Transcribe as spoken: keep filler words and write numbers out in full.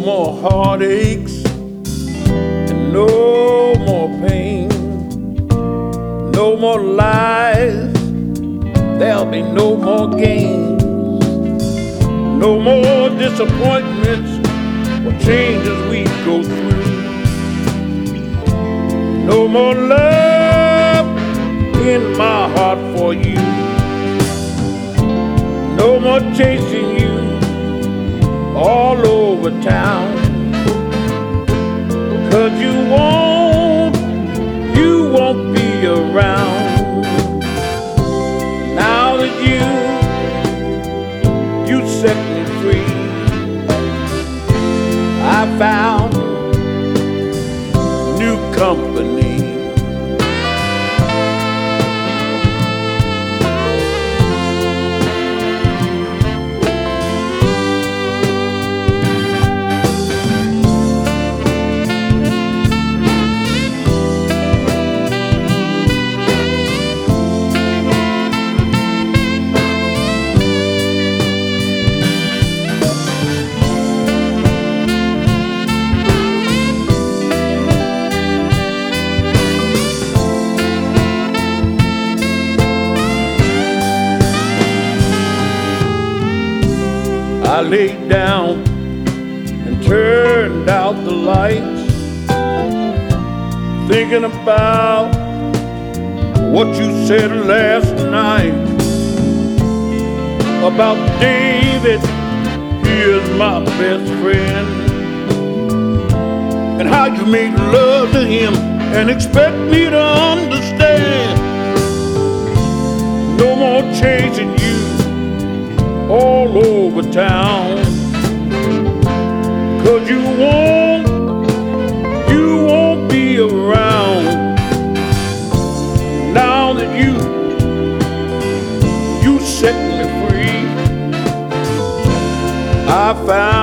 more heartaches and no more pain, no more lies, there'll be no more games, no more disappointments or changes we go through, no more love in my heart for you, no more chasing you all over town, 'cause you won't, you won't be around. Now that you, you set me free, I found new company. I laid down and turned out the lights, thinking about what you said last night about David, he is my best friend, and how you made love to him and expect me to understand. No more chasing you all over town, 'cause you won't, you won't be around. Now that you, you set me free, I found